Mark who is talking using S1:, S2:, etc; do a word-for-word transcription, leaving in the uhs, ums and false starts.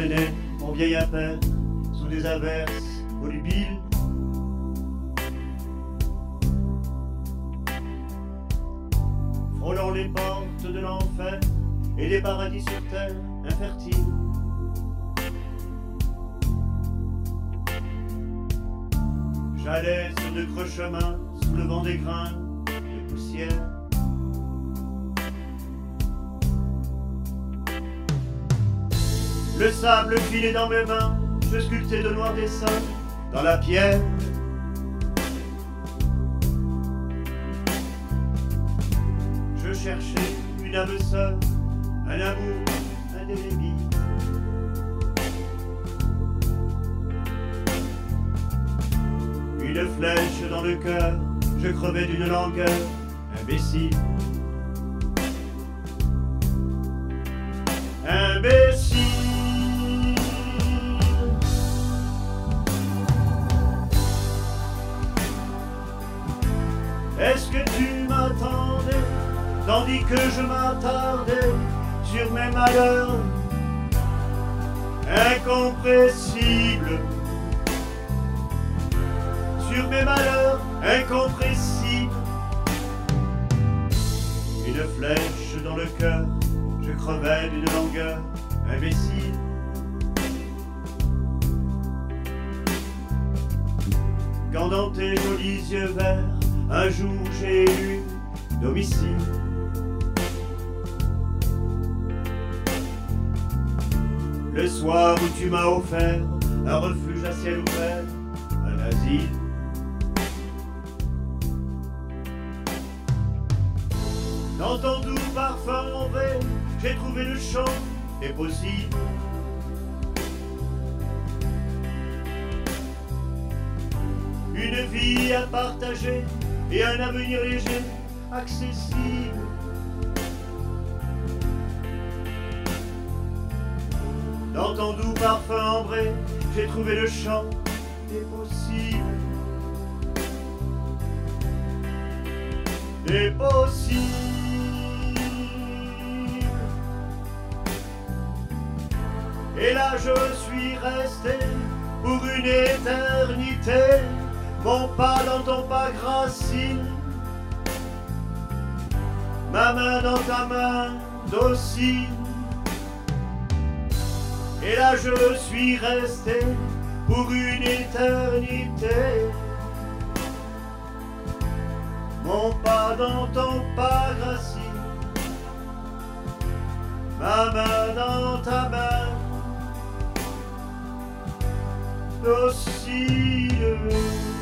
S1: traînais en vieil impair sous des averses volubiles. Frôlant les portes de l'enfer et des paradis sur terre infertiles. J'allais sur de creux chemins sous le vent des grains de poussière. Le sable filait dans mes mains, je sculptais de noirs dessins dans la pierre. Je cherchais une âme sœur, un amour indélébile. Une flèche dans le cœur, je crevais d'une langueur imbécile. Imbécile. Est-ce que tu m'attendais, tandis que je m'attardais sur mes malheurs incompressibles, sur mes malheurs incompressibles. Une flèche dans le cœur, je crevais d'une langueur imbécile. Quand dans tes jolis yeux verts, un jour j'ai élu domicile. Le soir où tu m'as offert un refuge à ciel ouvert, un asile. Dans ton doux parfum en vrai, j'ai trouvé le champ des possibles. Une vie à partager et un avenir léger, accessible. Dans ton doux parfum ambré, j'ai trouvé le champ des possibles. Des possibles. Et là je suis resté pour une éternité, mon pas dans ton pas gracile, ma main dans ta main docile. Et là je suis resté pour une éternité, mon pas dans ton pas gracile, ma main dans ta main docile.